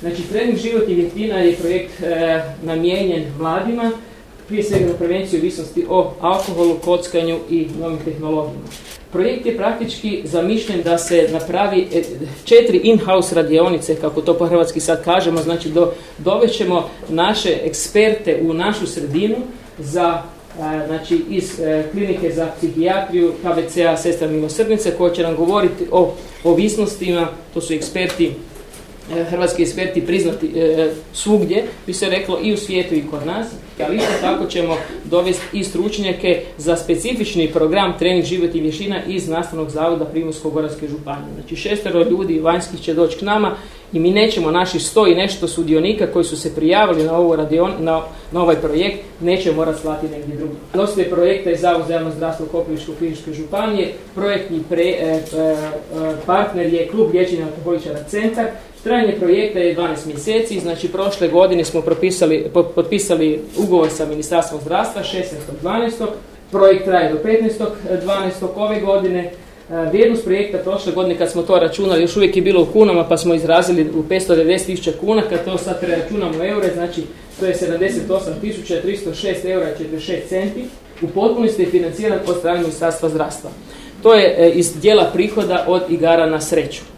Znači, trening životnih vještina je projekt namijenjen mladima, prije svega na prevenciju ovisnosti o alkoholu, kockanju i novim tehnologijama. Projekt je praktički zamišljen da se napravi 4 in-house radionice, kako to po hrvatski sad kažemo, znači dovećemo naše eksperte u našu sredinu za, znači iz klinike za psihijatriju KBC-a Sestra Milosrdnice, koji će nam govoriti o ovisnostima. To su eksperti, hrvatski eksperti priznati svugdje, bi se reklo, i u svijetu i kod nas, ali isto tako ćemo dovesti i stručnjake za specifični program trening životnih vještina iz Nastavnog zavoda Primorsko-goranske županije. Znači 6 ljudi vanjskih će doći k nama i mi nećemo naših 100 i nešto sudionika koji su se prijavili na ovaj projekt, nećemo morati slati negdje drugdje. Nositelj projekta je Zavod za javno zdravstvo Koprivničko-križevačke županije, projektni partner je Klub liječenja alkoholičara Centar. Trajanje projekta je 12 mjeseci, znači prošle godine smo potpisali ugovor sa Ministarstvom zdravstva 16.12. Projekt traje do 15.12. ove godine. Vrijednost projekta prošle godine, kad smo to računali, još uvijek je bilo u kunama, pa smo izrazili u 590.000 kuna. Kad to sad preračunamo u eure, znači to je 78.306 eura i 46 centi. U potpunosti je financiran od strane Ministarstva zdravstva. To je iz dijela prihoda od igara na sreću.